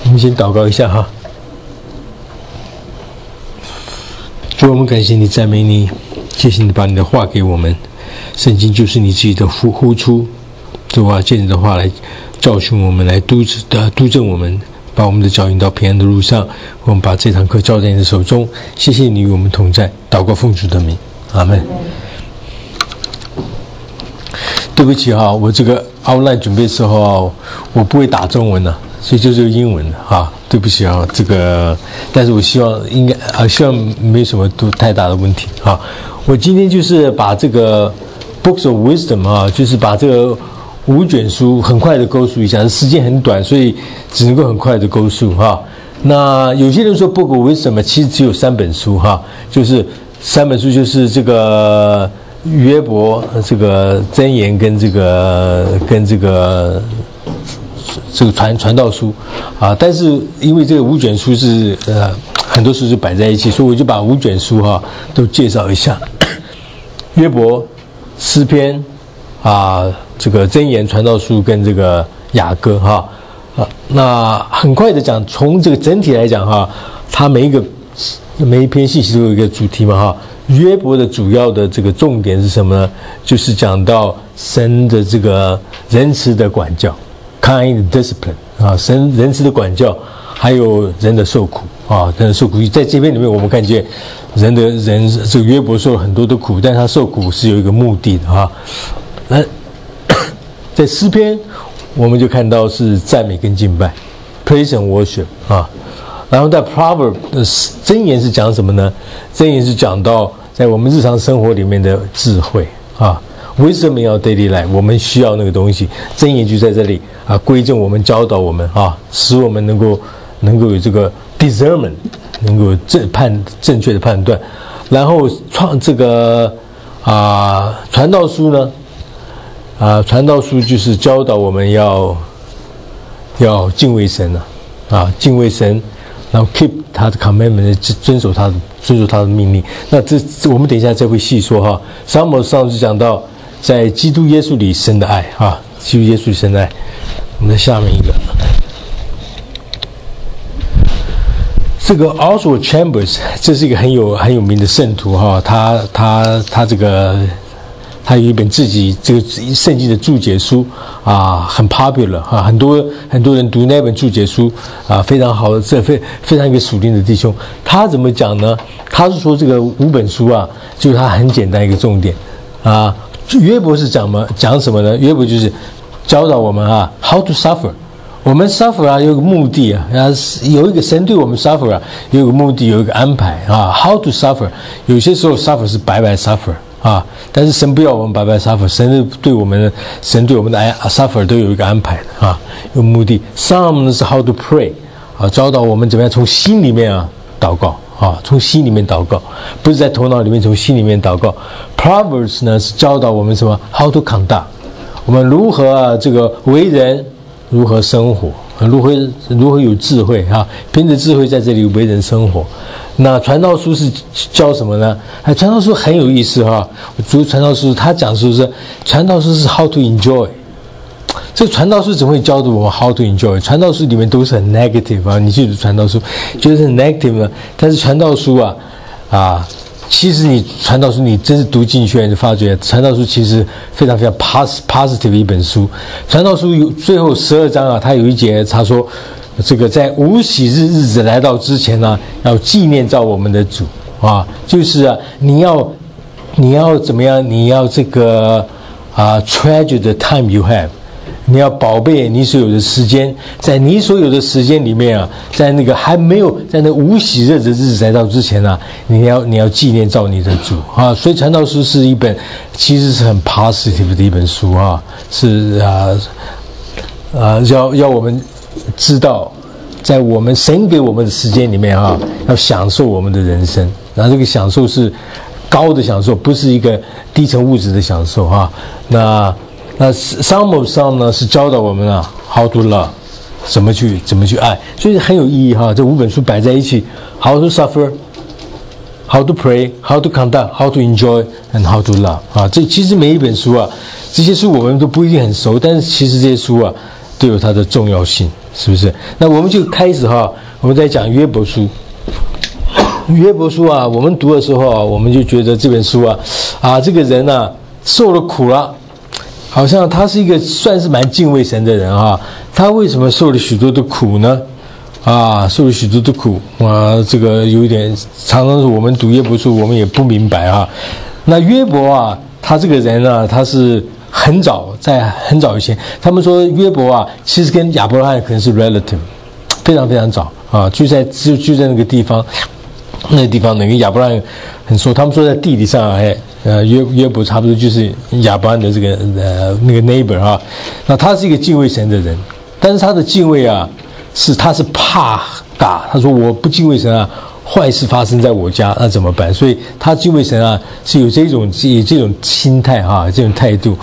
我们先祷告一下哈。主，我们感谢你，赞美你，谢谢你把你的话给我们。圣经就是你自己的呼出，主啊，借你的话来教训我们，来督正我们，把我们的脚引到平安的路上。我们把这堂课交在你的手中，谢谢你与我们同在。祷告奉主的名，阿们。对不起哈，我这个 outline 准备的时候我不会打中文了，所以就是英文哈，对不起啊，这个，但是我希望希望没什么太大的问题哈。我今天就是把这个 Books of Wisdom 啊，就是把这个5卷书很快的勾述一下，时间很短，所以只能够很快的勾述哈。那有些人说 Book of Wisdom 其实只有3本书哈，就是3本书，就是这个约伯这个箴言跟这个传道书啊，但是因为这个5卷书是很多书就摆在一起，所以我就把5卷书哈都介绍一下。约伯、诗篇啊，这个箴言、传道书跟这个雅歌哈那很快的讲，从这个整体来讲哈，它每一篇信息都有一个主题嘛哈。约伯的主要的这个重点是什么呢？就是讲到神的这个仁慈的管教 ，kind discipline 啊，神仁慈的管教，还有人的受苦啊，人的受苦。在这篇里面，我们看见人这个约伯受了很多的苦，但他受苦是有一个目的的哈。那在诗篇，我们就看到是赞美跟敬拜 ，praise and worship 啊。然后在 Proverb 的箴言是讲什么呢？箴言是讲到在我们日常生活里面的智慧啊 ，Wisdom in our daily life， 我们需要那个东西。箴言就在这里啊，规正我们，教导我们啊，使我们能够有这个 discernment， 能够正确的判断。然后这个传道书呢传道书就是教导我们要敬畏神敬畏神。然后 keep 他的 commandment， 遵守他的命令。那我们等一下再会细说哈。撒母耳上就讲到在基督耶稣里生的爱基督耶稣里生的爱。我们在下面一个，这个 Oswald Chambers， 这是一个很有名的圣徒哈。他这个他有一本自己这个圣经的注解书很 popular 很多人读那本注解书非常好的，这非常一个属灵的弟兄。他怎么讲呢？他是说这个5本书就是他很简单一个重点约伯是讲什么呢？约伯就是教导我们how to suffer。我们 suffer 有一个目的有一个神对我们 suffer 有一个目的，有一个安排how to suffer。有些时候 suffer 是白白 suffer。但是神不要我们白白 suffer， 神对我们的 suffer 都有一个安排的有目的。Psalm 是 how to pray 教导我们怎么样从心里面祷告从心里面祷告，不是在头脑里面，从心里面祷告。Proverbs 呢是教导我们什么 how to conduct， 我们如何这个为人，如何生活，如何有智慧凭着智慧在这里为人生活。那传道书是教什么呢？传道书很有意思我读传道书，他讲述是传道书是 how to enjoy。这个传道书怎么会教导我们 how to enjoy？ 传道书里面都是很 negative 你去读传道书觉得是很 negative 呢，但是传道书其实你传道书你真是读进去你就发觉传道书其实非常非常 positive 的一本书。传道书最后12章它有一节他说，这个在无喜日子来到之前要纪念造我们的主就是你要怎么样？你要这个treasure the time you have， 你要宝贝你所有的时间，在你所有的时间里面在那个还没有在那无喜日子来到之前你要纪念造你的主所以传道书是一本其实是很 positive 的一本书是要我们知道，在我们神给我们的时间里面要享受我们的人生，然后这个享受是高的享受，不是一个低层物质的享受那 Psalm 呢是教导我们how to love， 怎么去爱，所以很有意义这5本书摆在一起 ，how to suffer， how to pray， how to conduct， how to enjoy and how to love 这其实每一本书这些书我们都不一定很熟，但是其实这些书都有它的重要性，是不是？那我们就开始我们在讲约伯书。约伯书啊，我们读的时候啊，我们就觉得这本书这个人啊受了苦了，好像他是一个算是蛮敬畏神的人他为什么受了许多的苦呢？受了许多的苦这个有一点，常常是我们读约伯书，我们也不明白那约伯他这个人呢，他是在很早以前，他们说约伯其实跟亚伯拉罕可能是 relative， 非常非常早就在那个地方。那个地方跟亚伯拉罕很熟，他们说在地理上约伯差不多就是亚伯拉罕的这个那个 neighbor 那他是一个敬畏神的人，但是他的敬畏他是怕大，他说我不敬畏神坏事发生在我家，那怎么办？所以他敬畏神是有这种心态这种态度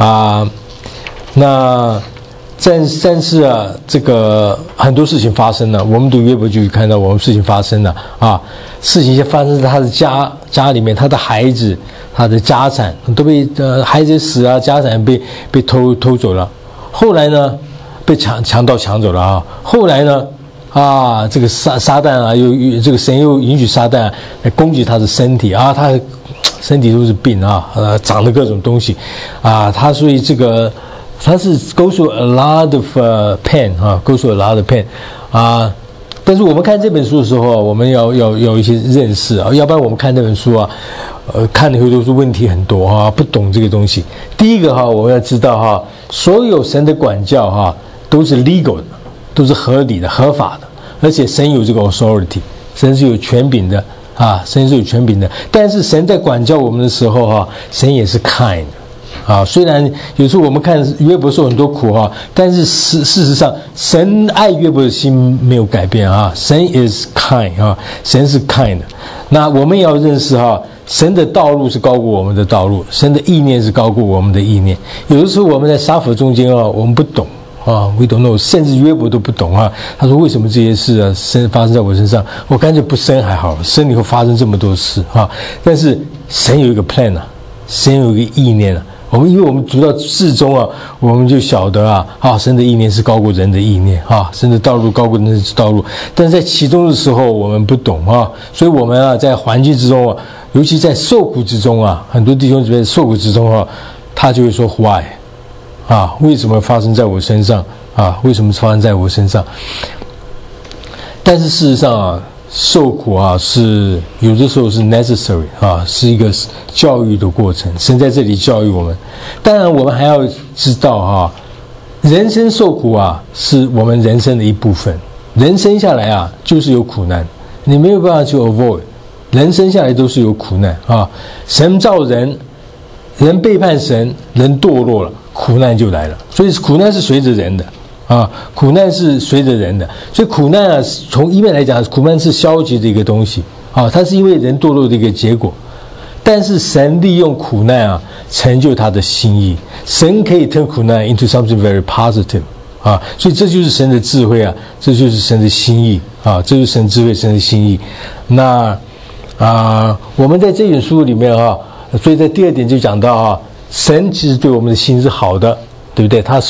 那但是这个很多事情发生了，我们读约伯就看到我们事情发生了事情发生在他的家里面，他的孩子、他的家产都被孩子死家产被偷走了。后来呢，被强盗抢走了后来呢，这个撒旦又这个神又允许撒旦来攻击他的身体他身体都是病长了各种东西他所以这个。他是 go through a lot of pain go through a lot of pain 但是我们看这本书的时候我们要有一些认识要不然我们看这本书看了以后都是问题很多不懂这个东西。第一个我们要知道所有神的管教都是 legal 的，都是合理的、合法的，而且神有这个 authority， 神是有权柄的神是有权柄的。但是神在管教我们的时候神也是 kind。虽然有时候我们看约伯受很多苦但是事实上神爱约伯的心没有改变神 is kind 神是 kind 的。那我们也要认识神的道路是高过我们的道路，神的意念是高过我们的意念。有的时候我们在杀佛中间我们不懂we don't know， 甚至约伯都不懂他说为什么这些事生发生在我身上，我干脆不生还好，生以后发生这么多事但是神有一个 plan 神有一个意念因为我们读到至终我们就晓得神的意念是高过人的意念神的道路高过人的道路。但是在其中的时候我们不懂所以我们在环境之中尤其在受苦之中很多弟兄姊妹受苦之中他就会说 why 为什么发生在我身上为什么发生在我身上？但是事实上受苦是有的时候是 necessary 是一个教育的过程，神在这里教育我们。当然我们还要知道人生受苦是我们人生的一部分，人生下来就是有苦难，你没有办法去 avoid， 人生下来都是有苦难神造人，人背叛神，人堕落了，苦难就来了。所以苦难是随着人的苦难是随着人的。所以苦难从一面来讲，苦难是消极的一个东西它是因为人堕落的一个结果。但是神利用苦难成就他的心意，神可以 turn 苦难 into something very positive所以这就是神的智慧这就是神的心意这就是神智慧，神的心意。那我们在这本书里面所以在第二点就讲到神其实对我们的心是好的，对不对？他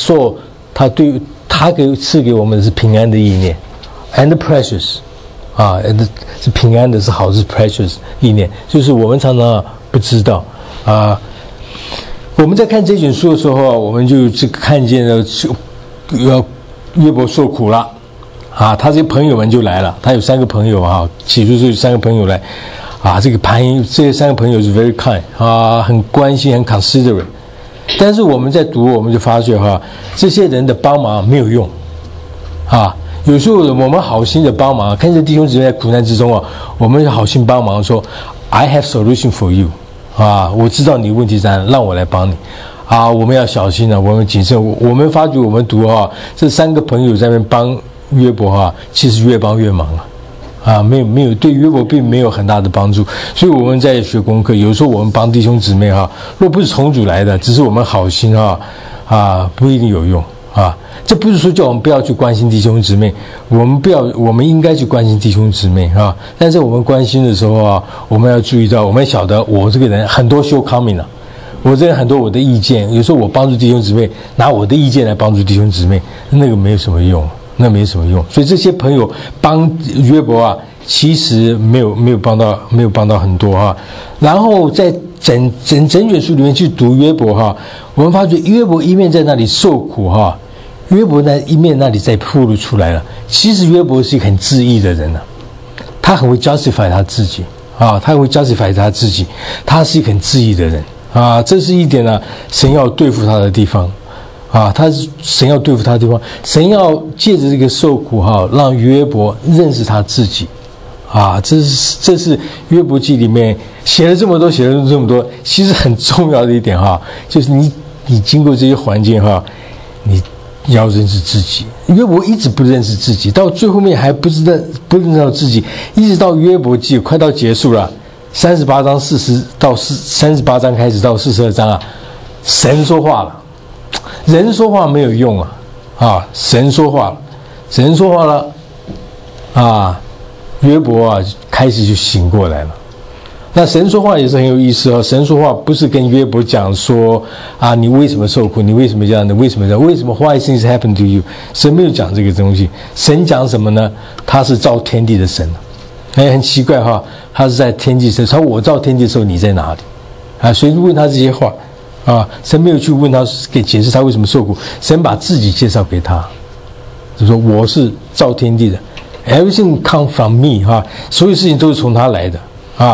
赐给我们的是平安的意念 and precious是平安的，是好，是 precious 意念，就是我们常常不知道我们在看这卷书的时候我们就看见了约伯受苦了他这些朋友们就来了，他有3个朋友起初就有3个朋友来这些3个朋友是 very kind 很关心，很 considerate。但是我们在读我们就发觉这些人的帮忙没有用有时候我们好心的帮忙，看着弟兄姊妹在苦难之中我们好心帮忙说 I have solution for you 我知道你问题在哪，让我来帮你我们要小心我们谨慎。我们发觉我们读这3个朋友在那边帮约伯其实越帮越忙没有对约伯并没有很大的帮助。所以我们在学功课，有时候我们帮弟兄姊妹若不是从主来的，只是我们好心不一定有用这不是说叫我们不要去关心弟兄姊妹，我们应该去关心弟兄姊妹但是我们关心的时候我们要注意到，我们晓得我这个人很多shortcoming 我这很多我的意见，有时候我帮助弟兄姊妹，拿我的意见来帮助弟兄姊妹，那个没有什么用，那没什么用。所以这些朋友帮约伯啊，其实没有帮到很多哈。然后在整卷书里面去读约伯哈，我们发觉约伯一面在那里受苦哈，约伯呢一面那里在暴露出来了。其实约伯是一个很自义的人啊，他很会 justify 他自己啊，他会 justify 他自己，他是一个很自义的人啊，这是一点呢，神要对付他的地方啊，神要对付他的地方，神要借着这个受苦哈，让约伯认识他自己啊，这是约伯记里面写了这么多，其实很重要的一点哈，就是你经过这些环境哈，你要认识自己。约伯一直不认识自己，到最后面还不认识到自己，一直到约伯记快到结束了，38章38章开始到42章啊，神说话了，人说话没有用啊，神说话了啊，约伯啊开始就醒过来了。那神说话也是很有意思哦，神说话不是跟约伯讲说啊，你为什么受苦，你为什么这样的，为什么 why things happen to you， 神没有讲这个东西。神讲什么呢？他是造天地的神，很奇怪哈，他是在天地神，他说我造天地的时候你在哪里啊？谁问他这些话啊？神没有去问他，给解释他为什么受苦，神把自己介绍给他，就说我是造天地的 ，everything come from me 哈，所有事情都是从他来的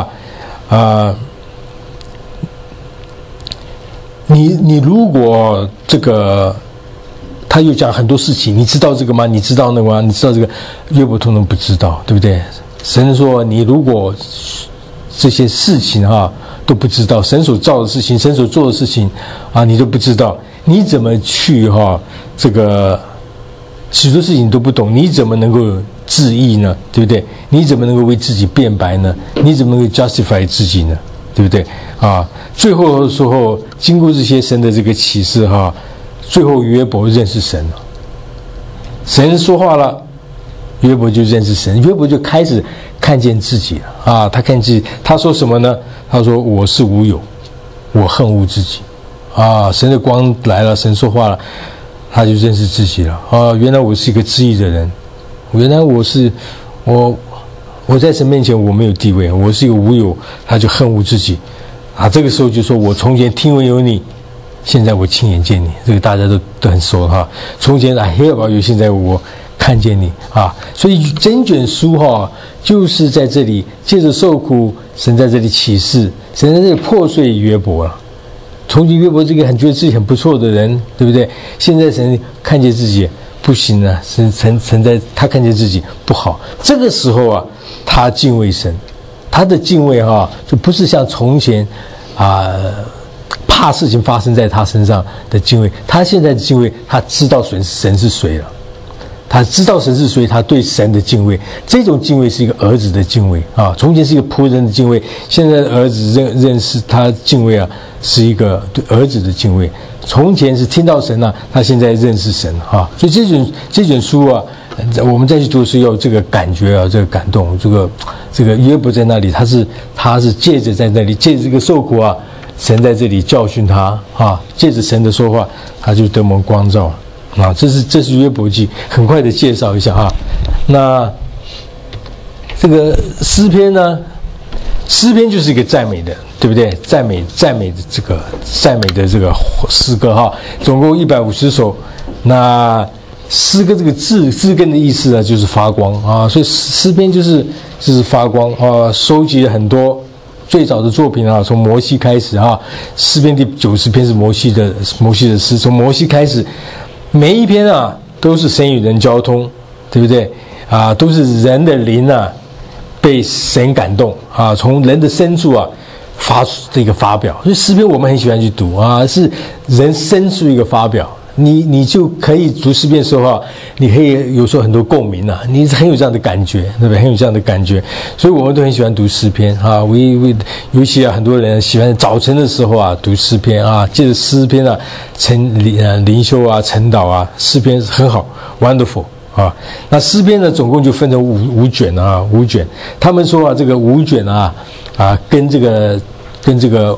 你如果这个，他又讲很多事情，你知道这个吗？你知道那个吗？你知道这个？约伯通通不知道，对不对？神说，你如果这些事情都不知道，神所造的事情，神所做的事情你都不知道，你怎么去这个许多事情都不懂，你怎么能够自义呢？对不对？你怎么能够为自己辩白呢？你怎么能够 justify 自己呢？对不对最后的时候，经过这些神的这个启示最后约伯认识神了，神说话了，约伯就认识神，约伯就开始看见自己了他看见自己，他说什么呢？他说我是无有，我恨恶自己神的光来了，神说话了，他就认识自己了原来我是一个自义的人，原来我在神面前我没有地位，我是一个无有，他就恨恶自己这个时候就说我从前听闻有你，现在我亲眼见你，这个大家都很熟从前I hear about you，现在我看见你所以整卷书就是在这里借着受苦，神在这里启示，神在这里破碎约伯了。从前约伯这个觉得自己很不错的人，对不对？现在神看见自己不行了，神在他看见自己不好，这个时候他敬畏神，他的敬畏就不是像从前怕事情发生在他身上的敬畏，他现在的敬畏，他知道神是谁了，他知道神是谁，他对神的敬畏，这种敬畏是一个儿子的敬畏从前是一个仆人的敬畏，现在的儿子认识他敬畏是一个对儿子的敬畏。从前是听到神他现在认识神所以这卷书我们再去读的时候有这个感觉这个感动，这个约伯在那里，他是借着在那里借着这个受苦神在这里教训他借着神的说话，他就得蒙光照这是约伯记，很快的介绍一下那这个诗篇呢？诗篇就是一个赞美的，对不对？赞美的这个诗歌总共150首。那诗歌这个字根的意思就是发光所以诗篇就是发光收集了很多最早的作品从摩西开始诗篇第90篇是摩西的诗，从摩西开始，每一篇都是神与人交通，对不对都是人的灵被神感动从人的深处发出这个发表，所以诗篇我们很喜欢去读是人深处一个发表。你就可以读诗篇的时候你可以有时候很多共鸣你很有这样的感觉，对不对？很有这样的感觉，所以我们都很喜欢读诗篇尤其很多人喜欢早晨的时候读诗篇借着诗篇灵修晨祷诗篇很好 ，wonderful。那诗篇呢，总共就分成五卷5卷。他们说这个5卷跟这个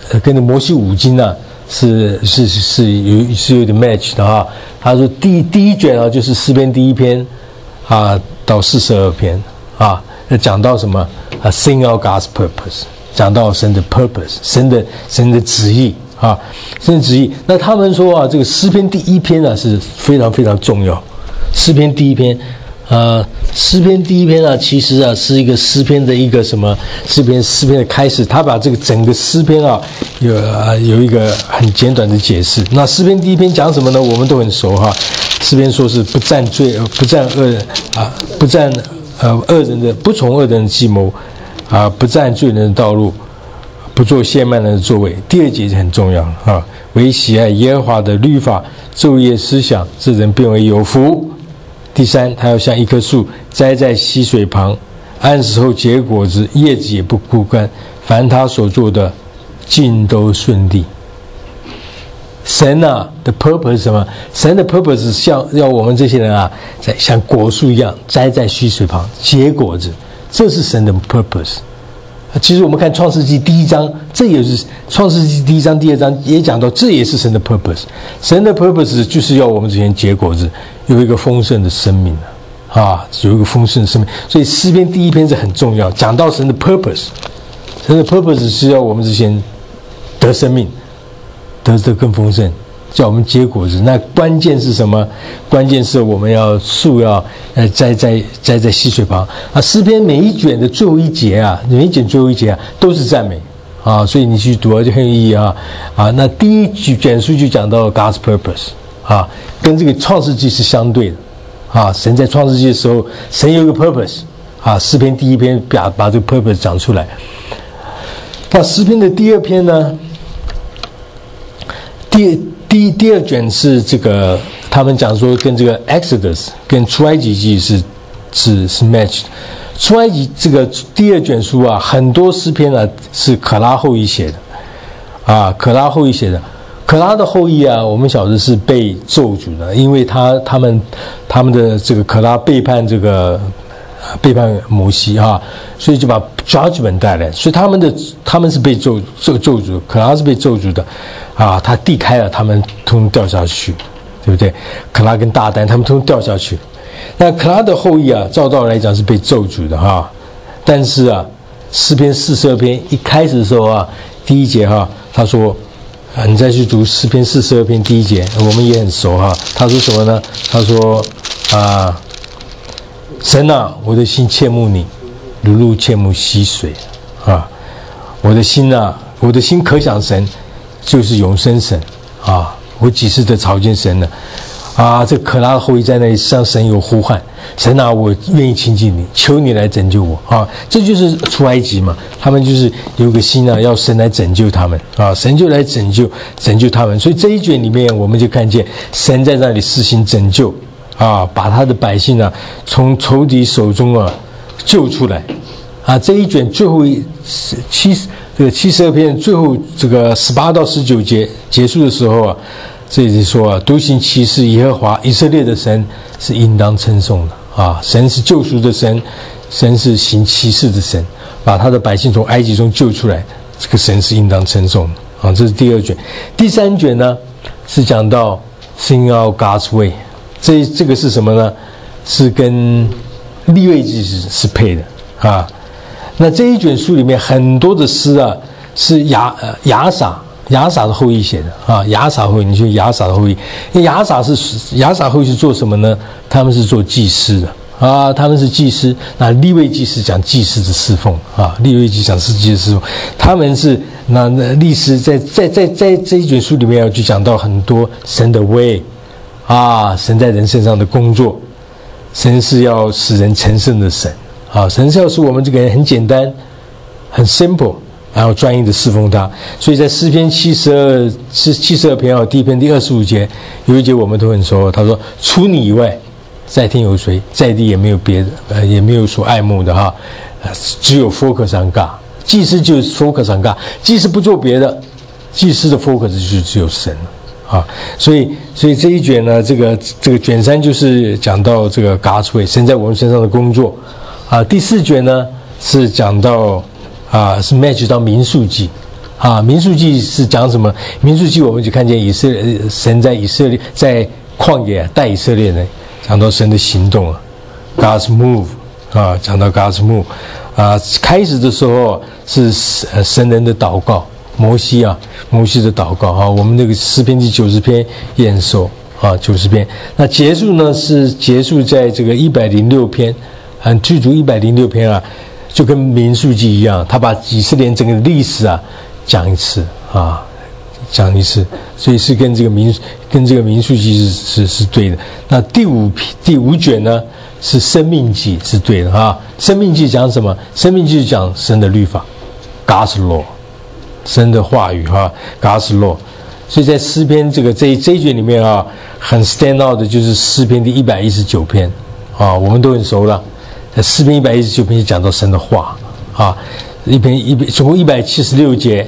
跟摩西五经呢是有点 match 的哈。他说第一卷啊就是诗篇第1篇啊到42篇啊，讲到什么啊 ？Sing out God's purpose， 讲到神的 purpose， 神的旨意啊，神的旨意。那他们说啊，这个诗篇第1篇呢是非常非常重要。诗篇第1篇。诗篇第1篇啊，其实啊是一个诗篇的一个什么诗篇的开始，他把这个整个诗篇啊有一个很简短的解释。那诗篇第1篇讲什么呢？我们都很熟哈。诗篇说是不占恶人啊，不从恶人的计谋啊，不占罪人的道路，不做亵慢人的作为。第2节就很重要啊，唯喜爱耶和华的律法，昼夜思想，这人便为有福。第3，他要像一棵树栽在溪水旁，按时候结果子，叶子也不枯干，凡他所做的尽都顺利。神啊的 purpose 是什么？神的 purpose 是要我们这些人啊，像果树一样栽在溪水旁结果子，这是神的 purpose。其实我们看创世纪第1章，这也是创世纪第1章、第2章也讲到，这也是神的 purpose。神的 purpose 就是要我们这些人结果子，有一个丰盛的生命啊，有一个丰盛的生命。所以诗篇第1篇是很重要，讲到神的 purpose。神的 purpose 是要我们这些人得生命，得更丰盛，叫我们结果子。那关键是什么？关键是我们要树要栽在溪水旁啊。诗篇每一卷的最后一节啊，都是赞美啊，所以你去读就很有意义啊。那第1卷书就讲到 God's purpose 啊，跟这个创世纪是相对的啊。神在创世纪的时候，神有一个 purpose 啊。诗篇第1篇把这个 purpose 讲出来。那诗篇的第2篇呢？第2卷是这个，他们讲说跟这个 Exodus 跟出埃及记是 match 的。出埃及这个第2卷书啊，很多诗篇啊是可拉后裔写的啊，可拉后裔写的。可拉的后裔啊，我们晓得是被咒诅的，因为他们的这个可拉背叛摩西啊，所以就把 judgment 带来，所以他们是被咒诅，可拉是被咒诅的啊，他地开了，他们通通掉下去，对不对？可拉跟大丹他们通通掉下去。那可拉的后裔啊，照道来讲是被咒诅的哈，但是啊，诗篇42篇一开始的时候啊，第1节哈，他说你再去读诗篇42篇第1节，我们也很熟哈。他说什么呢？他说神啊，我的心切慕你，如鹿切慕溪水啊！我的心可想神，就是永生神啊！我几次的朝见神了啊！这可拉的后裔在那里向神有呼唤，神啊，我愿意亲近你，求你来拯救我啊！这就是出埃及嘛，他们就是有个心啊，要神来拯救他们啊，神就来拯救他们。所以这一卷里面，我们就看见神在那里施行拯救。把他的百姓从仇敌手中救出来这一卷最后72篇最后这个18到19节结束的时候这里说独行奇事耶和华以色列的神是应当称颂的神是救赎的神，神是行奇事的神，把他的百姓从埃及中救出来，这个神是应当称颂的这是第2卷。第3卷呢是讲到 Sing out God's way。这个是什么呢？是跟利未记是配的那这一卷书里面很多的诗是亚撒的后裔写的亚撒后裔，你说亚撒的后裔，亚撒后裔是做什么呢？他们是做祭司的他们是祭司。那利未记是讲祭司的侍奉利未记讲是祭司侍奉，他们是那历史在这一卷书里面就讲到很多神的 way。神在人身上的工作，神是要使人成圣的神神是要使我们这个人很简单很 simple， 然后专一的侍奉他。所以在诗篇72篇第1篇第25节有一节我们都很熟，他说除你以外在天有谁，在地也没有别的也没有所爱慕的只有 focus on God， 祭司就是 focus on God， 祭司不做别的，祭司的 focus 就是只有神所以这一卷呢，这个卷3就是讲到这个 God's way， 神在我们身上的工作第4卷呢是讲到是 match 到民数记民数记是讲什么？民数记我们就看见神在以色列在旷野带以色列人，讲到神的行动，God's move 讲到 God's move 开始的时候是神人的祷告，摩西的祷告我们那个诗篇第90篇验收90篇。那结束呢是结束在这个106篇，很具足106篇就跟民数记一样，他把以色列整个历史讲一次，所以是跟这个民数记是对的。那第五卷呢是生命记是对的生命记讲什么？生命记讲神的律法 ，God's law， 神的话语God's law。所以在诗篇这一卷里面很 stand out 的就是诗篇第119篇我们都很熟了。在诗篇119篇讲到神的话总共176节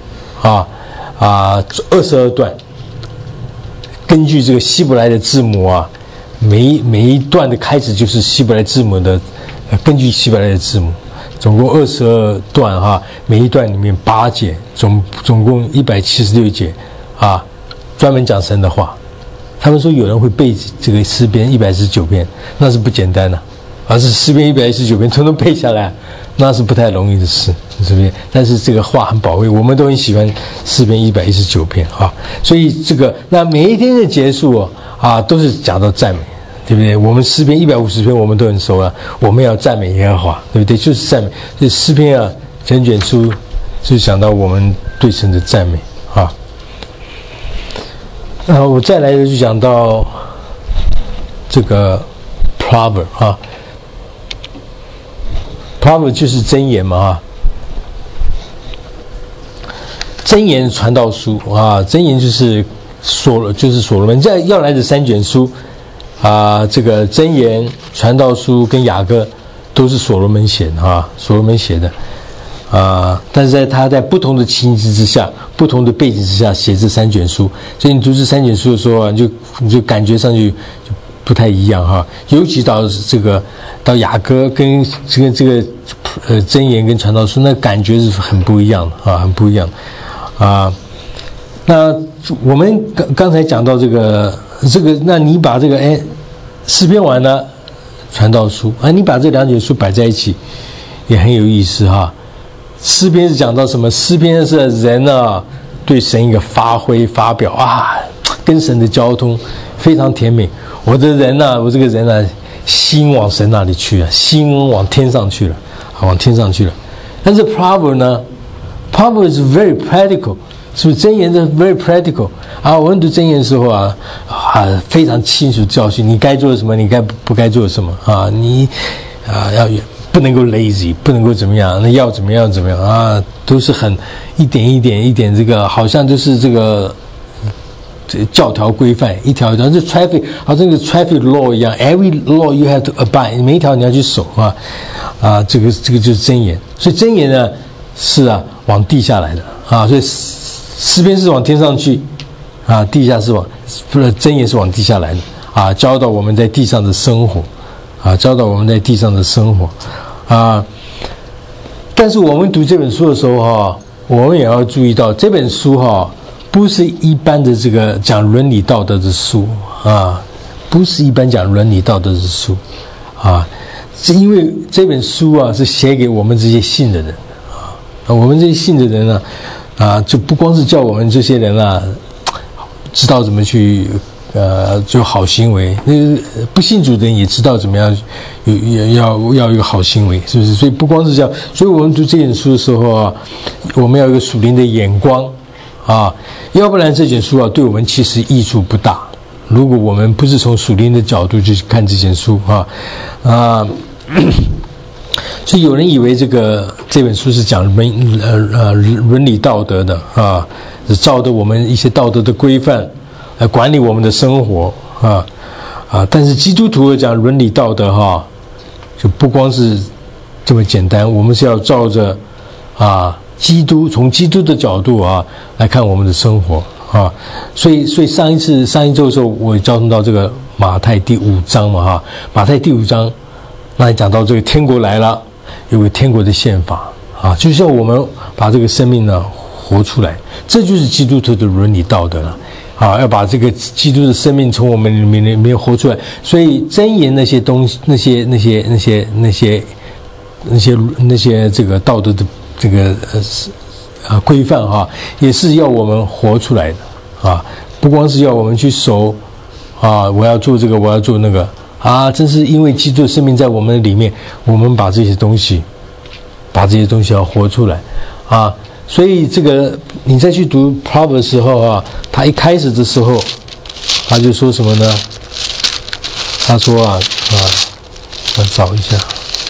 22段，根据这个希伯来的字母每一段的开始就是希伯来字母的，根据希伯来的字母，总共22段每一段里面8节，总共176节专门讲神的话。他们说有人会背这个诗篇119篇，那是不简单的，而是诗篇119篇统统背下来，那是不太容易的事，是不是？但是这个话很宝贵，我们都很喜欢诗篇119篇所以那每一天的结束都是讲到赞美，对不对？我们诗篇150篇我们都很熟了，我们要赞美耶和华，对不对？就是赞美。所以诗篇整卷书就讲到我们对神的赞美我再来就讲到这个 proverb proverb 就是箴言嘛箴言传道书箴言就是所罗门要来的3卷书这个箴言、传道书跟雅歌都是所罗门写的所罗门写的但是他在不同的情境之下、不同的背景之下写这3卷书，所以你读这3卷书的时候你就感觉上去就不太一样尤其到雅歌跟这个箴言跟传道书，那感觉是很不一样的很不一样那我们刚才讲到这个，那你把这个诗篇完了，传道书你把这2卷书摆在一起，也很有意思诗篇是讲到什么？诗篇是人对神一个发表跟神的交通非常甜美。我这个人心往神那里去了，心往天上去了，往天上去了。但是 proverb 呢 ？proverb is very practical， 是不是？箴言是 very practical 我们读箴言的时候非常清楚教训你该做什么，你不该做什么你要不能够 lazy， 不能够怎么样，那要怎么样都是很一点这个，好像就是这个教条规范一条一条，这 traffic 好像这个 traffic law 一样 ，every law you have to abide， 每一条你要去守这个就是箴言。所以箴言呢是往地下来的所以诗篇是往天上去地下是箴言是往地下来的教导我们在地上的生活教导我们在地上的生活但是我们读这本书的时候我们也要注意到这本书不是一般的这个讲伦理道德的书不是一般讲伦理道德的书是因为这本书是写给我们这些信的人我们这些信的人就不光是叫我们这些人知道怎么去就好行为，不信主的人也知道怎么样要有一个好行为，是不是？所以不光是这样，所以我们读这本书的时候我们要有一个属灵的眼光要不然这本书对我们其实益处不大。如果我们不是从属灵的角度去看这本书所以有人以为这本书是讲伦理道德的是照着我们一些道德的规范来管理我们的生活但是基督徒讲伦理道德就不光是这么简单，我们是要照着从基督的角度来看我们的生活所以上一周的时候我交通到这个马太第5章嘛马太第5章那讲到这个天国来了，有个天国的宪法就像我们把这个生命呢活出来，这就是基督徒的伦理道德了。要把这个基督的生命从我们里面活出来。所以箴言那些东西，那些这个道德的这个规范也是要我们活出来的不光是要我们去守我要做这个，我要做那个真是因为基督的生命在我们里面，我们把这些东西要活出来所以这个你再去读 Proverbs 的时候他一开始的时候他就说什么呢？他说我找一下，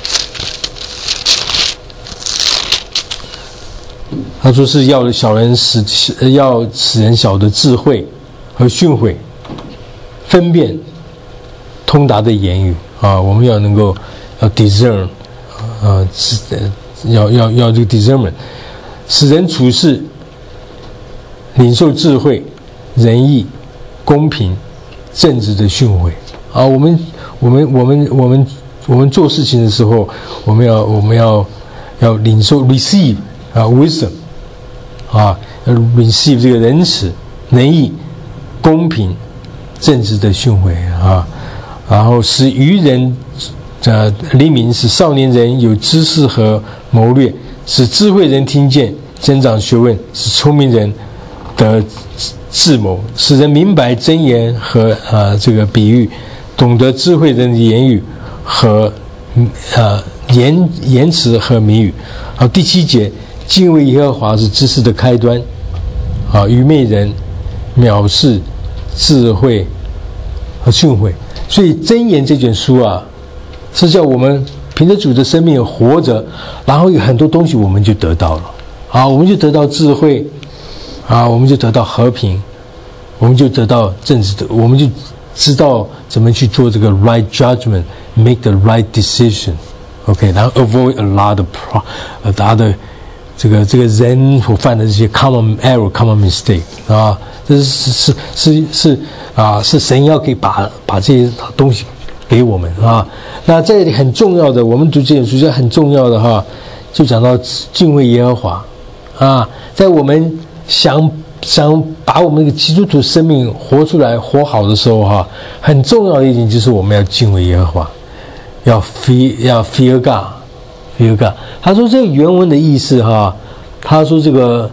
他说是要使人晓得智慧和训诲，分辨通达的言语我们要能够要 discern 要这个 discernment， 使人处事领受智慧、仁义、公平、正直的训诲我们做事情的时候，我们要领受 receive wisdom receive 这个仁慈、仁义、公平、正直的训诲然后使愚人黎明，使少年人有知识和谋略，使智慧人听见，增长学问，使聪明人得智谋，使人明白箴言和这个比喻，懂得智慧人的言语和言辞和谜语。好，第7节，敬畏耶和华是知识的开端愚昧人藐视智慧和训诲。所以箴言这卷书是叫我们凭着主的生命活着，然后有很多东西我们就得到了我们就得到智慧我们就得到和平，我们就得到正直的，我们就知道怎么去做这个 right judgment， make the right decision OK， 然后 avoid a lot of other 这个人所犯的这些 common error common mistake 这是神要可以把这些东西给我们那这里很重要的，我们读这本书就很重要的就讲到敬畏耶和华在我们想把我们这个基督徒生命活出来活好的时候很重要的一点就是我们要敬畏耶和华，要 fear God。他说这个原文的意思他说这个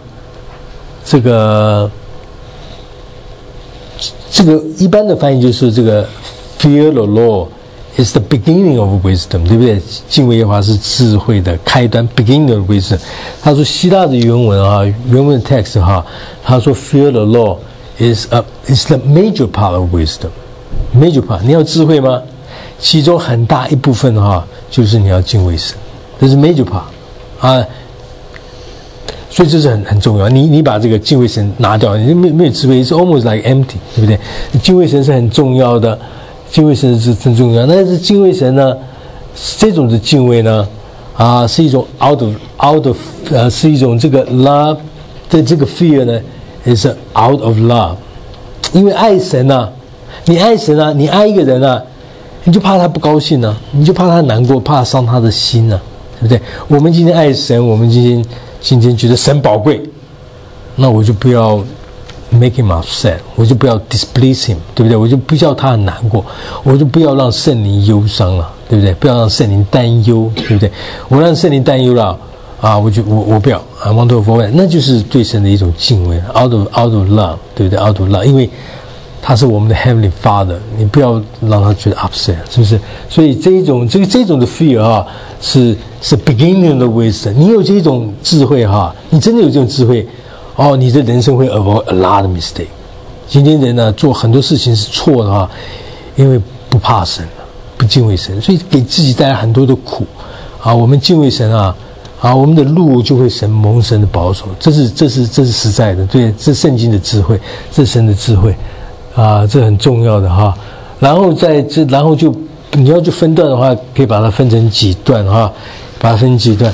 一般的翻译就是这个 fear the Lord is the beginning of wisdom， 对不对？敬畏耶和华是智慧的开端 ，beginning of wisdom。他说希腊的原文原文的 text 他说 fear the Lord is the major part of wisdom。major part， 你要智慧吗？其中很大一部分就是你要敬畏神，这是 major part 所以这是很重要。你把这个敬畏神拿掉，你没有智慧，是 almost like empty， 对不对？敬畏神是很重要的。敬畏神是很重要，但是敬畏神呢，这种的敬畏呢，是一种 out of 是一种这个 love 的这个 fear 呢 ，is out of love， 因为爱神你爱神你爱一个人你就怕他不高兴你就怕他难过，怕伤他的心对不对？我们今天爱神，我们今天觉得神宝贵，那我就不要make him upset， 我就不要 displease him， 对不对？我就不叫他很难过，我就不要让圣灵忧伤了，对不对？不要让圣灵担忧，对不对？我让圣灵担忧了我不要I want to avoid， 那就是对神的一种敬畏 out of love， 对不对 out of love， 因为他是我们的 Heavenly Father， 你不要让他觉得 upset， 是不是？所以这种的 fear 是 beginning of wisdom。 你有这种智慧你真的有这种智慧你的人生会 avoid a lot of mistake。 今天人做很多事情是错的因为不怕神不敬畏神，所以给自己带来很多的苦我们敬畏神我们的路就会蒙神的保守，这是实在的，对，这是圣经的智慧，这是神的智慧这很重要的然后然后就你要去分段的话，可以把它分成几段把它分成几段。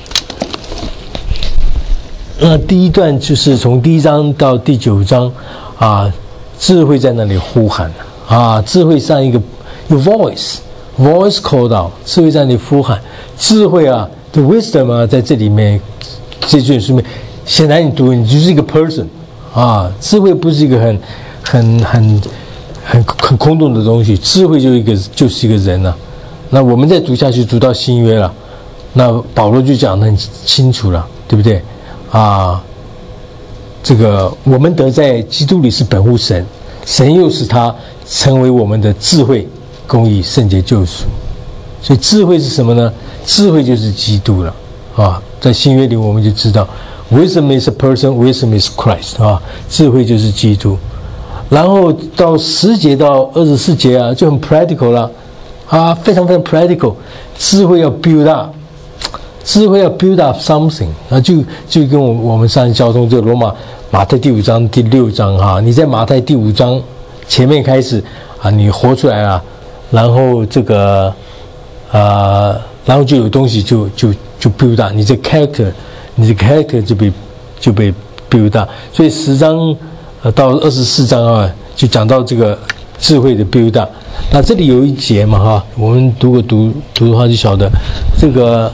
那第一段就是从第1章到第9章智慧在那里呼喊智慧像一个有 voice called out， 智慧在那里呼喊，智慧the wisdom在这里面这卷书里面显然你读你就是一个 person 啊，智慧不是一个很空洞的东西，智慧就是一个人啊。那我们再读下去，读到新约了，那保罗就讲得很清楚了，对不对啊？这个我们得在基督里是本乎神，神又使他成为我们的智慧、公义、圣洁、救赎。所以智慧是什么呢？智慧就是基督了啊！在新约里我们就知道 ，Wisdom is a person, wisdom is Christ 啊，智慧就是基督。然后到10节到24节啊，就很 practical 了啊，非常非常 practical。智慧要 build up， 智慧要 build up something 啊，就跟我们上次交通这个马太第5章第6章哈，你在马太第5章前面开始啊，你活出来了，然后这个然后就有东西就 build up， 你的 character 就被 build up。所以10章到24章啊，就讲到这个智慧的 build up。那这里有一节嘛哈，我们如果读的话就晓得，这个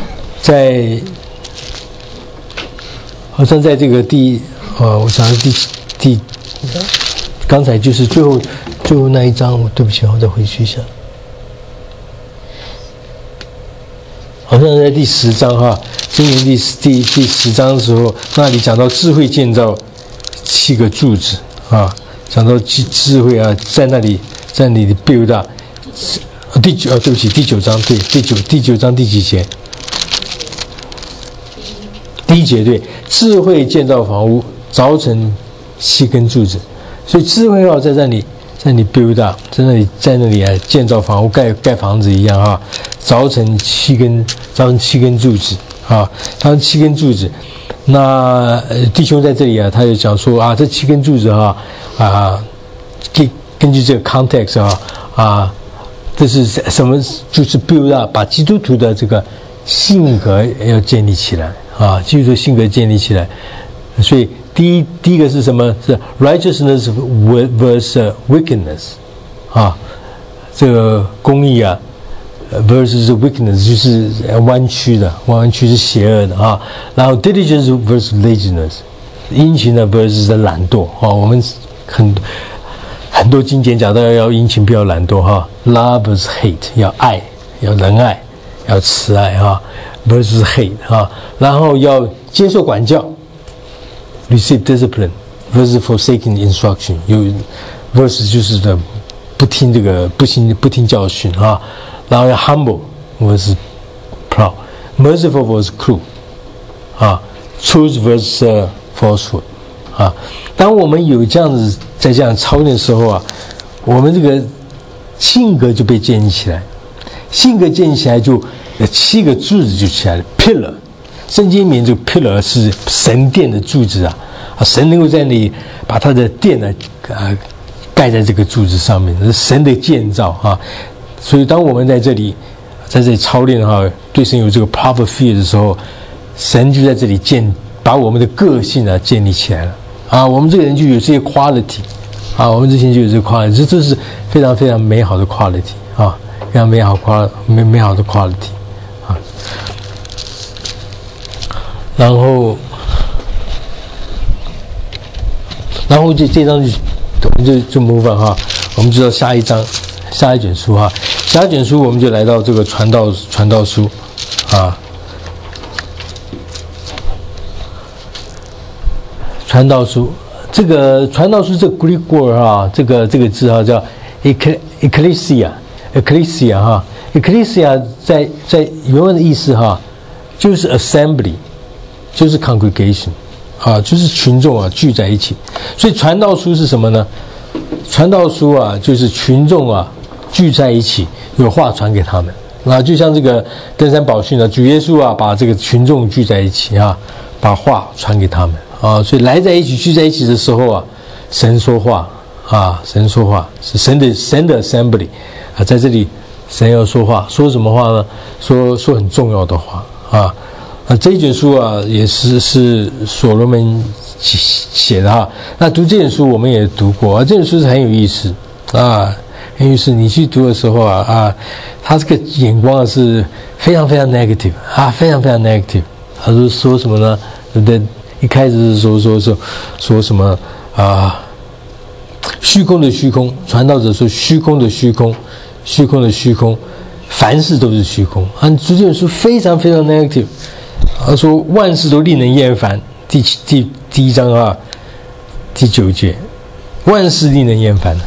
好像在这个我想第刚才就是最后那一章，对不起，我再回去一下。好像在第10章哈，箴言第10章的时候，那里讲到智慧建造7个柱子啊，讲到智慧啊，在那里的 build up。对不起，第9章，对，第9章第几节？第1节，对，智慧建造房屋，凿成7根柱子。所以智慧要在那里 build up， 在那里建造房屋，盖房子一样啊，凿成7根柱子啊，凿成7根柱子。那弟兄在这里啊，他就讲说啊，这7根柱子根据这个 context 这是什么？就是 build up， 把基督徒的这个性格要建立起来啊，基督徒性格建立起来。所以第一个是什么？是 righteousness versus wickedness 啊，这个公义啊 versus wickedness 就是弯曲是邪恶的啊。然后 diligence versus laziness， 殷勤的 versus 懒惰啊。我们很多经典讲到要殷勤，不要懒惰哈。Love versus hate， 要爱，要仁爱，要慈爱哈 versus hate 哈。然后要接受管教。Receive discipline versus forsaking instruction， 有 versus 就是的不听教训啊，然后要 humble versus proud， merciful versus cruel 啊 ，truth versus falsehood 啊。当我们有这样子在这样操练的时候啊，我们这个性格就被建立起来，性格建立起来就7个柱子就起来了 pillar。圣经里面这个 pillar 是神殿的柱子啊，神能够在那里把他的殿呢盖在这个柱子上面，是神的建造啊。所以当我们在这里操练哈，对神有这个 proper fear 的时候，神就在这里把我们的个性啊建立起来了啊。我们这个人就有这些 quality 啊，我们之前就有这个 quality， 这是非常非常美好的 quality 啊，非常美好的 quality 啊。然后这章我们就 move on 哈，我们就到下一卷书哈，下一卷书我们就来到这个传道书啊，传道书这个 Greek word 哈，这个字哈叫 ecclesia 哈 ，ecclesia 在原文的意思哈，就是 assembly。就是 congregation 啊，就是群众啊聚在一起。所以传道书是什么呢？传道书啊，就是群众啊聚在一起，有话传给他们。那就像这个登山宝训啊，主耶稣啊把这个群众聚在一起啊，把话传给他们啊。所以来在一起聚在一起的时候啊，神说话啊，神说话是神的 assembly 啊，在这里神要说话，说什么话呢？说很重要的话啊。这一卷书啊，也是所罗门写的哈。那读这本书我们也读过啊，这本书是很有意思啊，很有意思。你去读的时候啊，他这个眼光是非常非常 negative 啊，非常非常 negative。他说什么呢？The 一开始是说什么虚空的虚空，传道者说虚空的虚空，虚空的虚空，凡事都是虚空。这本书非常非常 negative， 说万事都令人厌烦，第1章第9节，万事令人厌烦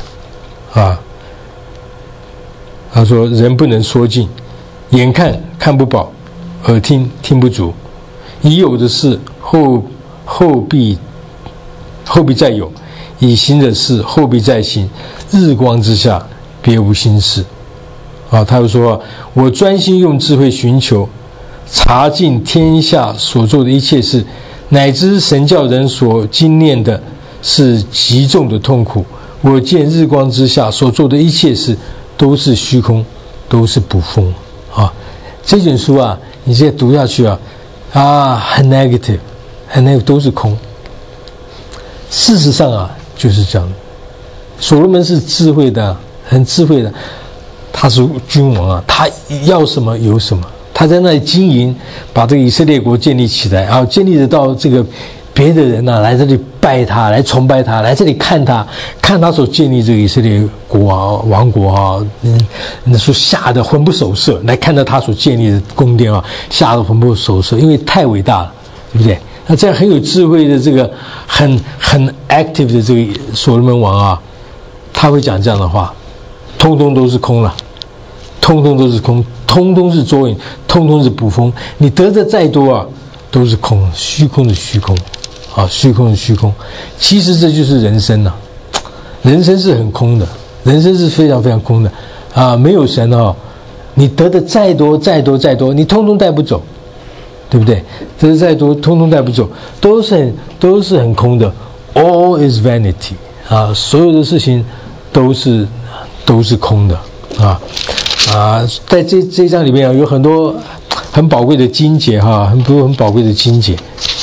他说人不能说尽，眼看看不饱，耳听听不足，已有的事后必再有，已行的事后必再行，日光之下别无新事。他又说我专心用智慧寻求，查尽天下所做的一切事，乃知神叫人所经验的是极重的痛苦。我见日光之下所做的一切事都是虚空，都是捕风。这本书你现在读下去很 negative， 很 negative， 都是空。事实上就是这样的。所罗门是智慧的，很智慧的，他是君王他要什么有什么，他在那里经营，把这个以色列国建立起来，然后建立得到这个别的人来这里拜他，来崇拜他，来这里看他所建立这个以色列国王国那说吓得魂不守舍，来看到他所建立的宫殿吓得魂不守舍，因为太伟大了，对不对？那这样很有智慧的这个很 active 的这个所罗门王他会讲这样的话，通通都是空了，通通都是空，通通是捉影，通通是捕风，你得的再多都是空，虚空的虚空虚空的虚空。其实这就是人生人生是很空的，人生是非常非常空的没有神你得的再多再多再多，你通通带不走，对不对？得的再多通通带不走，都是很空的。 All is vanity 所有的事情都是空的在这一章里面有很多很宝贵的经节很多很宝贵的经节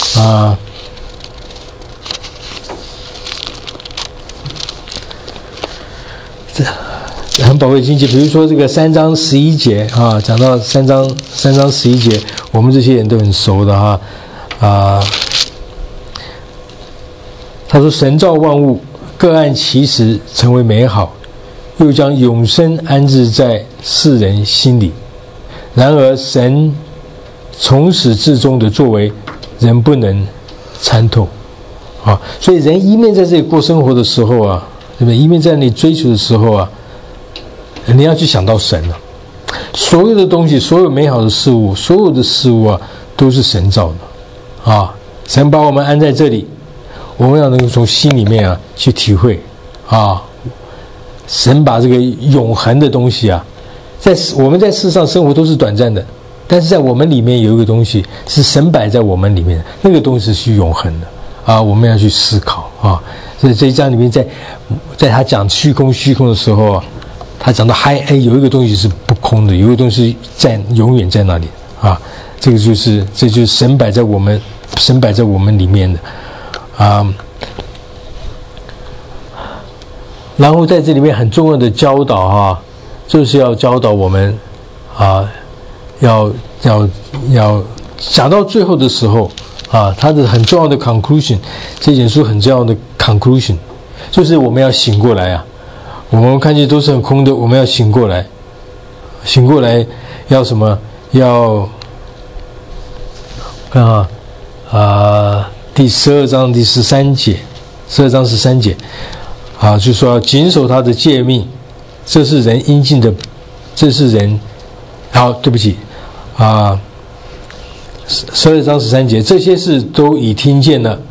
很宝贵的经节，比如说这个3章11节讲到3章11节，我们这些人都很熟的他说神造万物，各按其时成为美好，又将永生安置在世人心里。然而神从始至终的作为，人不能参透所以人一面在这里过生活的时候对不对？一面在那里追求的时候你要去想到神所有的东西，所有美好的事物，所有的事物都是神造的神把我们安在这里，我们要能够从心里面去体会神把这个永恒的东西我们在世上生活都是短暂的，但是在我们里面有一个东西是神摆在我们里面的，那个东西是永恒的我们要去思考所以这一章里面在他讲虚空的时候他讲到有一个东西是不空的，有一个东西永远在那里这就是神摆在我们里面的然后在这里面很重要的教导就是要教导我们要讲到最后的时候它的很重要的 conclusion， 这本书很重要的 conclusion 就是我们要醒过来我们看见都是很空的，我们要醒过来要什么？要看第12章第13节，12章13节就说要谨守他的诫命，这是人应尽的，这是人对不起12章13节，这些事都已听见了，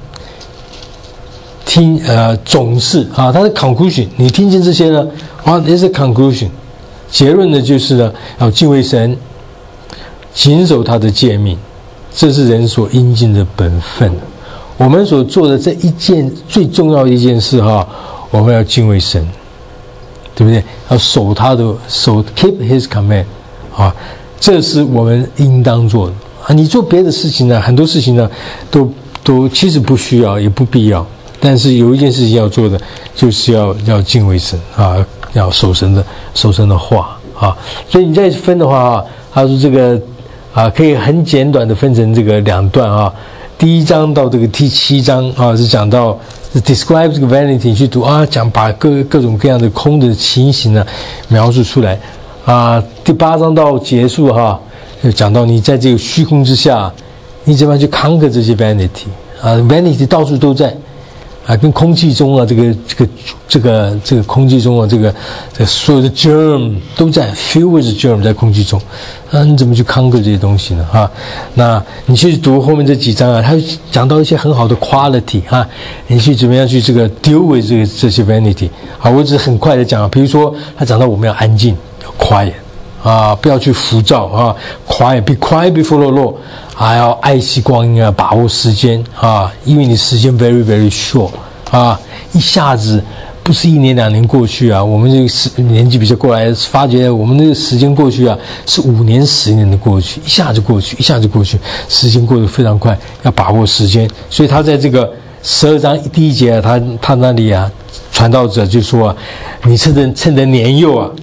总是它是 conclusion， 你听见这些呢这是 conclusion， 结论呢就是呢要敬畏神，谨守他的诫命，这是人所应尽的本分。我们所做的这一件最重要的一件事我们要敬畏神，对不对？要守他的keep his command 这是我们应当做的你做别的事情呢，很多事情呢都其实不需要也不必要，但是有一件事情要做的，就是要敬畏神要守神的话所以你再分的话他说这个可以很简短的分成这个两段第1章到这个第7章啊，是讲到 describe 这个 vanity 去读啊，讲把各种各样的空的情形呢描述出来啊。第8章到结束哈，就讲到你在这个虚空之下，你怎么样去 conquer 这些 vanity 啊 ，vanity 到处都在。啊，跟空气中啊，这个空气中啊，这个所有的 germ 都在 filled with germ 在空气中，你怎么去 conquer 这些东西呢？哈，那你去读后面这几章啊，他讲到一些很好的 quality 哈，你去怎么样去这个 deal with 这些 vanity 啊，我只是很快的讲，比如说他讲到我们要安静 quiet 啊，不要去浮躁啊 ，quiet，be quiet before the Lord。还要爱惜光阴啊，把握时间啊，因为你时间 very very short 啊，一下子不是1年2年过去啊，我们这个年纪比较过来，发觉我们这个时间过去啊，是5年10年的过去，一下子过去，时间过得非常快，要把握时间。所以他在这个12章第1节啊，他那里啊，传道者就说啊，你趁着年幼啊，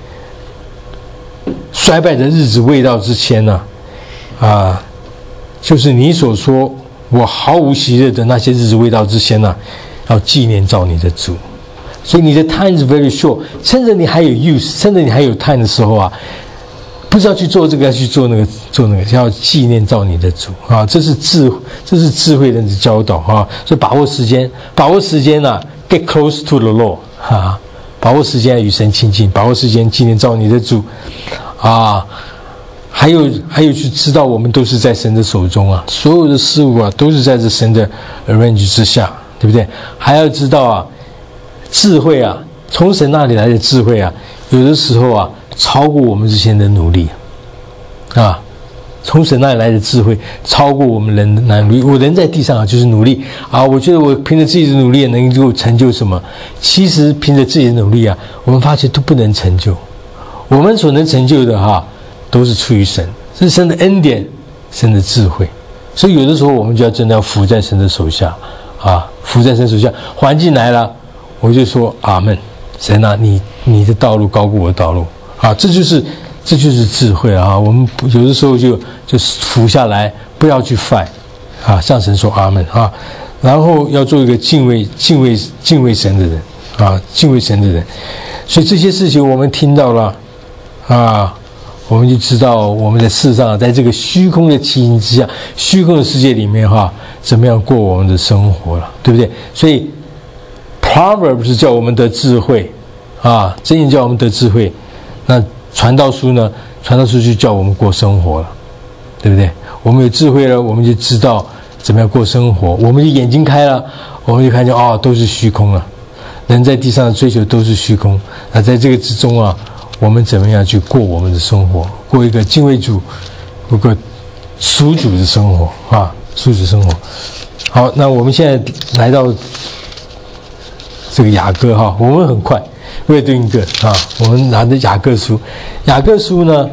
衰败的日子未到之前呢，就是你所说我毫无喜悦的那些日子未到之前呢，要纪念造你的主。所以你的 time is very short， 趁着你还有 use， 趁着你还有 time 的时候啊，不是要去做这个，要去做那个，要纪念造你的主啊！这是智慧人的教导啊！所以把握时间啊 ，get close to the Lord 啊，把握时间与神亲近，把握时间纪念造你的主啊！还有去知道我们都是在神的手中啊，所有的事物啊都是在这神的 arrange 之下，对不对？还要知道啊，智慧啊，从神那里来的智慧啊，有的时候啊超过我们这些人的努力啊，从神那里来的智慧超过我们人的努力。我人在地上啊就是努力啊，我觉得我凭着自己的努力能够成就什么？其实凭着自己的努力啊，我们发觉都不能成就。我们所能成就的都是出于神，是神的恩典，神的智慧。所以有的时候我们就要真的要服在神的手下啊，服在神手下。环境来了，我就说阿们，神啊，你的道路高过我的道路啊，这就是智慧啊。我们有的时候就服下来，不要去 fight 啊，向神说阿们啊，然后要做一个敬畏神的人啊，敬畏神的人。所以这些事情我们听到了啊。我们就知道我们在世上，在这个虚空的情形之下，虚空的世界里面怎么样过我们的生活了，对不对？所以 Proverbs 是叫我们得智慧啊，箴言叫我们得智慧。那传道书呢？传道书就叫我们过生活了，对不对？我们有智慧了，我们就知道怎么样过生活。我们就眼睛开了，我们就看见都是虚空了。人在地上的追求都是虚空。那在这个之中啊，我们怎么样去过我们的生活？过一个敬畏主、过个属主的生活啊，属主生活。好，那我们现在来到这个雅各我们很快，we're doing good我们拿着雅各书，雅各书呢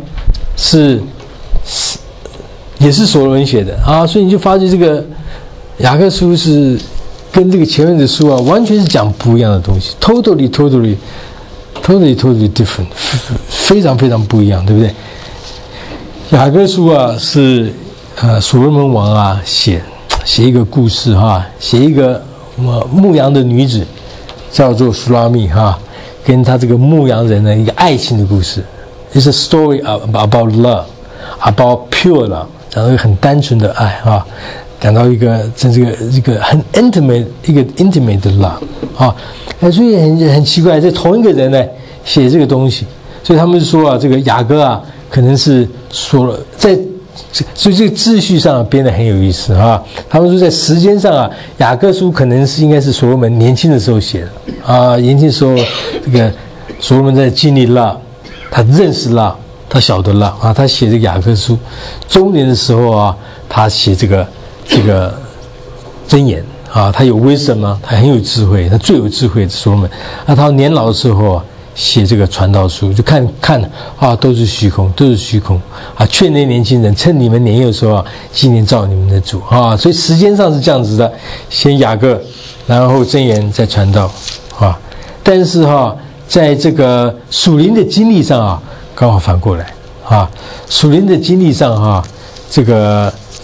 也是所罗门写的所以你就发觉这个雅各书是跟这个前面的书完全是讲不一样的东西 ，totally different， 非常非常不一样，对不对？雅各书是所罗门王写一个故事写一个牧羊的女子叫做苏拉密跟他这个牧羊人的一个爱情的故事。It's a story about love, about pure love， 讲到一个很单纯的爱讲到一个很 intimate 的 love 所以很奇怪，这同一个人呢写这个东西，所以他们说这个雅各可能是说在。所以这个秩序上编得很有意思他们说在时间上雅各书可能是应该是所罗门年轻的时候写的年轻的时候这个所罗门在经历love，他认识love，他晓得love他写这个雅各书。中年的时候他写这个箴言他有 wisdom他很有智慧，他最有智慧的所罗门。他年老的时候写这个传道书，就看都是虚空，都是虚空劝那年轻人趁你们年幼的时候纪念造你们的主所以时间上是这样子的，先雅各，然后箴言，再传道但是在这个属灵的经历上刚好反过来属灵的经历上这个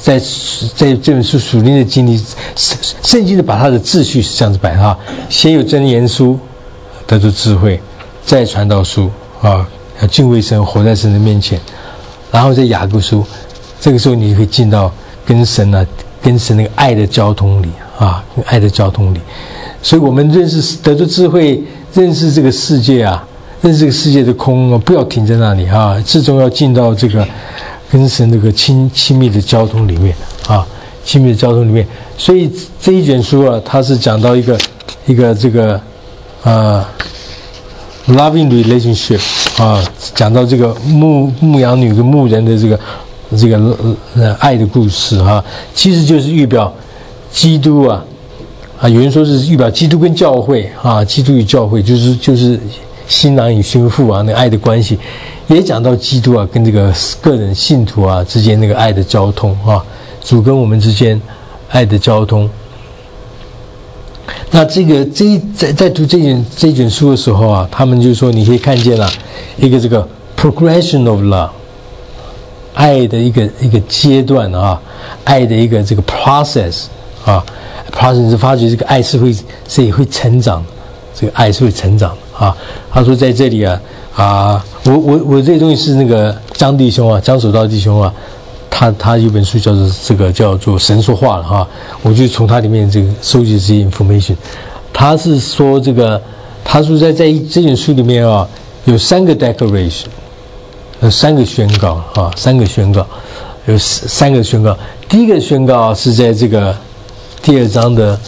在这本书属灵的经历，圣经的把它的秩序是这样子摆哈：先有真言书，得出智慧，再传道书啊，要敬畏神，活在神的面前，然后在雅各书，这个时候你会进到跟神那个爱的交通里啊，跟爱的交通里。所以我们得出智慧，认识这个世界啊，认识这个世界的空啊，不要停在那里啊，最终要进到这个跟神这个亲密的交通里面啊，亲密的交通里面。所以这一卷书啊，它是讲到一个这个loving relationship 啊，讲到这个牧羊女跟牧人的这个爱的故事啊，其实就是预表基督啊，有人说是预表基督跟教会啊，基督与教会就是新郎与新妇啊，那个爱的关系，也讲到基督啊跟这个个人信徒啊之间那个爱的交通啊，主跟我们之间爱的交通。那在读这卷书的时候啊，他们就说你可以看见了一个这个 progression of love， 爱的一个阶段啊，爱的一个这个 process 啊 ，process 是发觉这个爱是会成长的，这个爱是会成长的。他说在这里我这些东西是那个张守道弟兄啊，他有本书叫做神说话了哈，我就从他里面这个收集这些 information。他是说他说在这本书里面啊，有3个 declaration， 3个宣告啊，3个宣告，有3个宣告。第一个宣告是在这个第2章的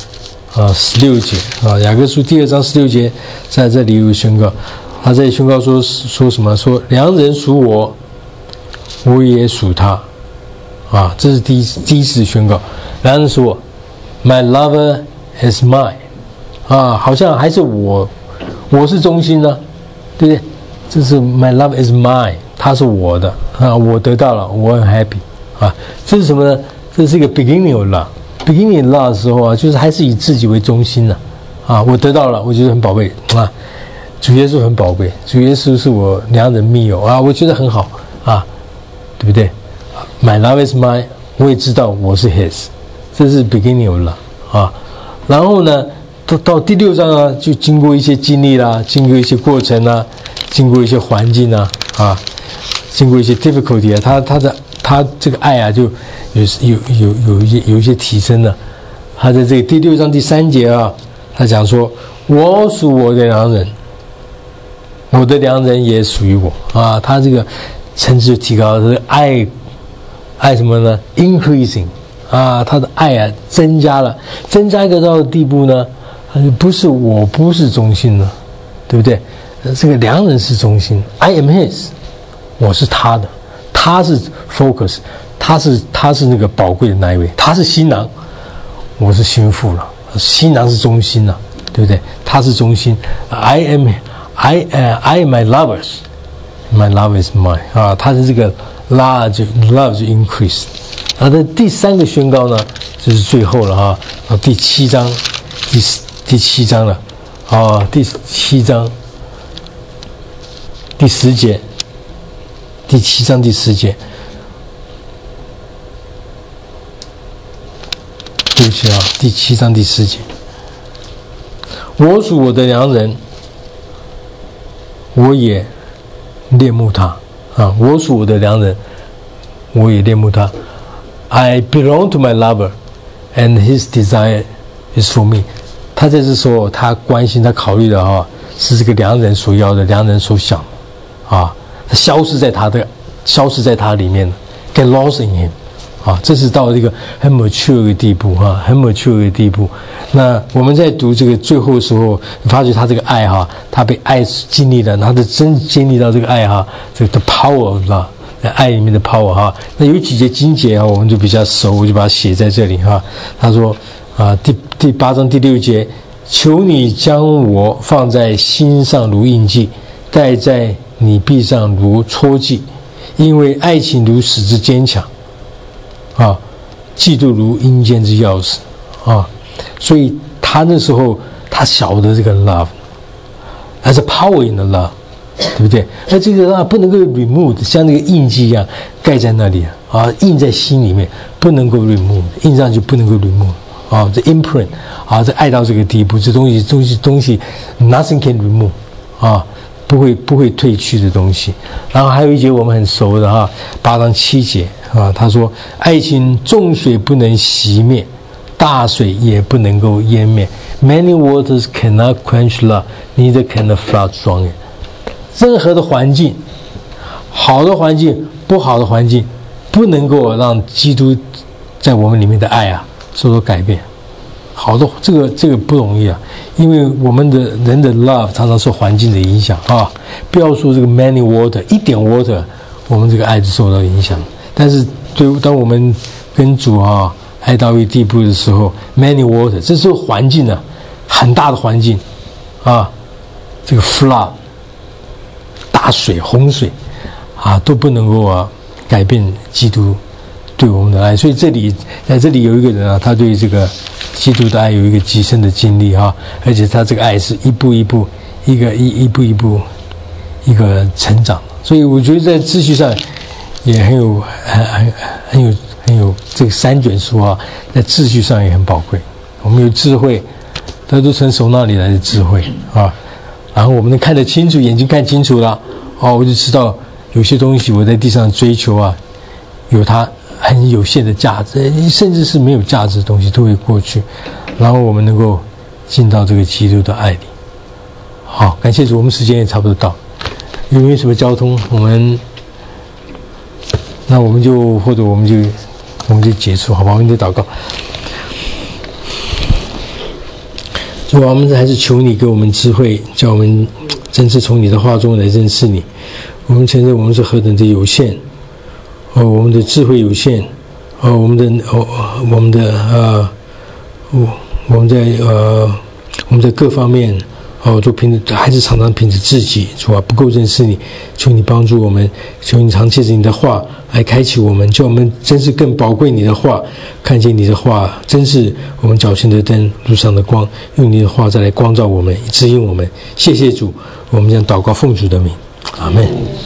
16节啊，雅各书第2章16节，在这里有宣告，他在宣告说什么？说良人属我，我也属他啊，这是第一次宣告。良人属我 ，My lover is mine 啊，好像还是我是中心呢，对不对？这是 My love is mine， 他是我的啊，我得到了，我很 happy 啊，这是什么呢？这是一个 beginning of love。beginning love 的时候啊，就是还是以自己为中心的啊，我得到了，我觉得很宝贝啊，主耶稣很宝贝，主耶稣是我良人密友啊，我觉得很好啊，对不对 ？My love is mine， 我也知道我是 his， 这是 beginning of love 啊。然后呢，到第6章啊，就经过一些经历啦，经过一些过程啊，经过一些环境啊，经过一些 difficulty 啊，他这个爱啊，就有一些提升了。他在这个第6章第3节啊，他讲说：“我属我的良人，我的良人也属于我啊。”他这个层次提高，是爱什么呢 ？increasing 啊，他的爱啊增加一个到的地步呢，我不是中心了，对不对？这个良人是中心 ，I am his， 我是他的。他是 focus， 他是那个宝贵的那一位，他是新郎，我是心腹了，新郎是中心了，对不对？他是中心 ，I am my lovers，my love is mine 啊，他是这个 love 就 increase。然后第3个宣告呢，就是最后了哈，第7章第7章了啊，第7章第10节。第7章第10节，对不起啊，第7章第10节，我属我的良人，我也恋慕他啊！我属我的良人，我也恋慕他。I belong to my lover, and his desire is for me。他在这时候，他关心、他考虑的是这个良人所要的、良人所想的啊。他消失在他里面了 ，get lost in him， 啊，这是到了一个很 mature 的地步哈，很 mature 的地步。那我们在读这个最后的时候，你发觉他这个爱哈，他被爱经历了，他的真经历到这个爱哈，这个 the power of love， 在爱里面的 power 哈。那有几节经节我们就比较熟，我就把它写在这里哈。他说第8章第6节，求你将我放在心上如印记，戴在你臂上如戳记，因为爱情如矢之坚强啊，嫉妒如阴间之钥匙啊。所以他那时候他晓得这个 love as a power in the love， 对不对？而这个不能够 remove， 像那个印记一样盖在那里啊，印在心里面，不能够 remove， 印上去不能够 remove。啊，这 imprint 啊，这爱到这个地步，这东西 ，nothing can remove 啊，不会褪去的东西。然后还有一节我们很熟的哈，8章7节啊，他说：爱情众水不能熄灭，大水也不能够淹灭。Many waters cannot quench love, neither can a flood drown it。任何的环境，好的环境、不好的环境，不能够让基督在我们里面的爱啊受到改变。好的，这个不容易啊，因为我们的人的 love 常常受环境的影响啊。不要说这个 many water， 一点 water， 我们这个爱就受到影响。但是当我们跟主啊爱到一地步的时候 ，many water， 这是环境啊，很大的环境啊，这个 flood， 大水、洪水啊，都不能够啊改变基督对我们的爱。所以在这里有一个人啊，他对这个基督的爱有一个极深的经历啊，而且他这个爱是一步一步一个成长。所以我觉得在秩序上也很有这个3卷书啊，在秩序上也很宝贵。我们有智慧，这都从手那里来的智慧啊。然后我们能看得清楚，眼睛看清楚了哦，我就知道有些东西我在地上追求啊，有它很有限的价值，甚至是没有价值的东西都会过去，然后我们能够进到这个基督的爱里。好，感谢主，我们时间也差不多到。有没有什么交通？我们就结束，好吧？我们就祷告。主啊，我们还是求你给我们智慧，叫我们真是从你的话中来认识你。我们承认我们是何等的有限。我们的智慧有限，我们在各方面都还是常常凭着自己，主啊，不够认识你，求你帮助我们，求你常借着你的话来开启我们，叫我们真是更宝贵你的话，看见你的话真是我们脚前的灯，路上的光，用你的话再来光照我们，指引我们。谢谢主，我们将祷告奉主的名，阿们。